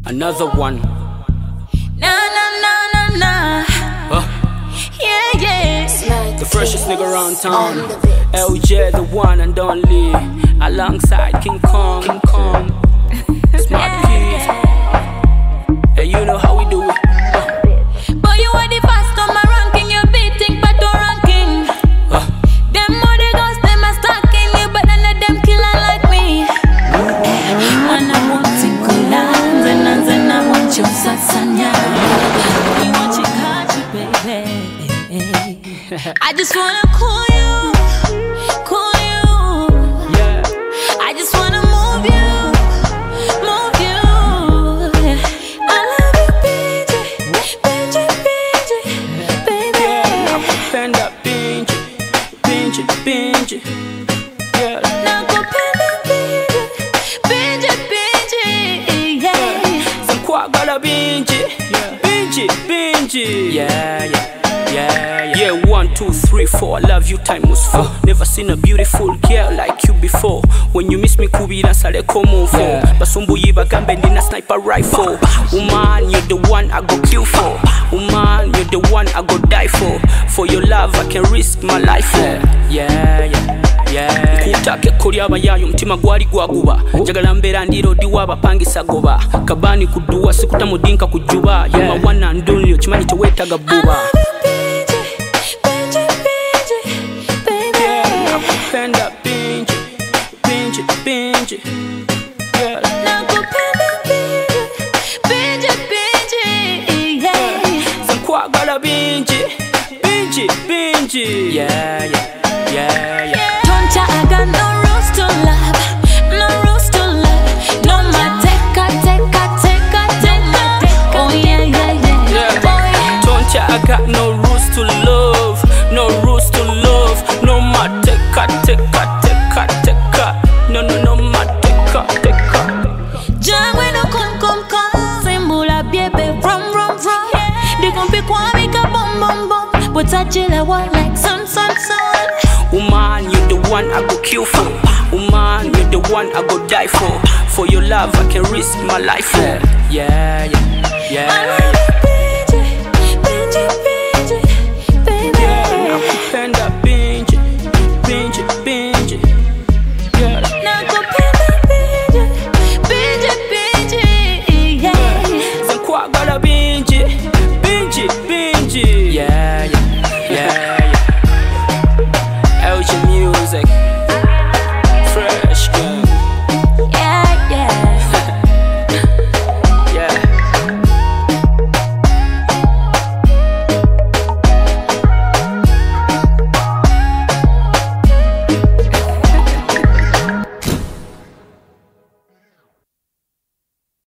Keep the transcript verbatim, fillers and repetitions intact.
Another one. Na na na na na. Huh? Yeah yeah. The freshest nigga around town. L J, the one and only. Alongside King Kong. King Kong. Smart Keys. Hey, you know how we do it. Huh? But you are the first on my ranking. You're beating Pato ranking. Huh? Them other girls, them are stalking you, but none of them killer like me. When I want to collide, and I and I want you sasanya. You want you catch you, baby. I just wanna call you, call you. Yeah. I just wanna move you, move you. I love you, B J, B J, B J, baby. Yeah, nakupenda Binji, Binji, Binji. Yeah. Nakupenda B J, B J, B J, yeah. Sankwagala Binji, Binji, Binji. Yeah, yeah. Yeah, yeah, one, two, three, four. I love you, time was four. Uh. Never seen a beautiful girl like you before. When you miss me, kubira sale komo for. Yeah. Basumbu yiba gambe ndina sniper rifle. Woman, you're the one I go kill for. Woman, you're the one I go die for. For your love, I can risk my life for. Yeah, yeah. Yeah. Nkutake kuli abayayo mtima gwali gwaguba. Njagala mbera ndiro diwa bapangisa goba. Kabani kuduwa sikuta mudinka kujuba. Yeah. You my one and only, chimani chewetaga buba. Nakupenda Binji, Binji, Binji. Yeah. Nakupenda Binji, Binji, Binji, yeah. Sankwagala Binji, Binji, Binji. Yeah, yeah, yeah, yeah. Toncha, I got no rules to love, no rules to love. No ma teka, teka, teka, teka. Oh yeah, yeah, yeah, Yeah. oh yeah. Toncha, I got no rules to love, no rules to love. No ma teka, teka, teka, teka. No, no, no ma teka, teka. Jangwe no come, come, come. Simbula biebe, rum, rum, rum. They gon' pick one, make a bum, bum, bum. But I chill a one like sun, sun, sun. Woman, you're the one I go kill for. Woman, you're the one I go die for. For your love, I can risk my life for. Yeah, yeah, yeah. I love you.